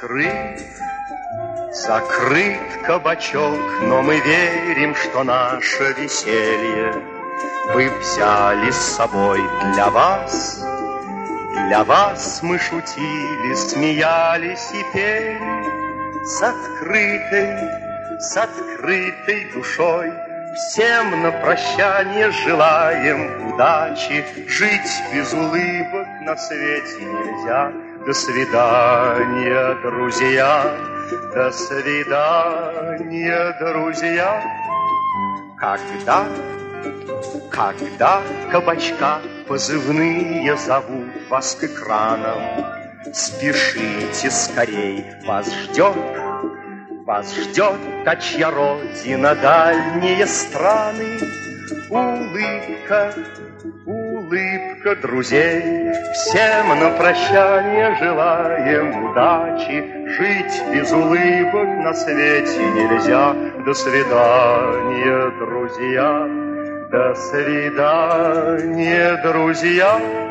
закрыт кабачок, но мы верим, что наше веселье вы взяли с собой для вас. Для вас мы шутили, смеялись и пели с открытой душой. Всем на прощание желаем удачи, жить без улыбок на свете нельзя. До свидания, друзья, до свидания, друзья. Когда кабачка позывные зовут вас к экранам, спешите скорей, вас ждет та, чья родина дальние страны. Улыбка друзей. Всем на прощание желаем удачи, жить без улыбок на свете нельзя. До свидания, друзья, до свидания, друзья.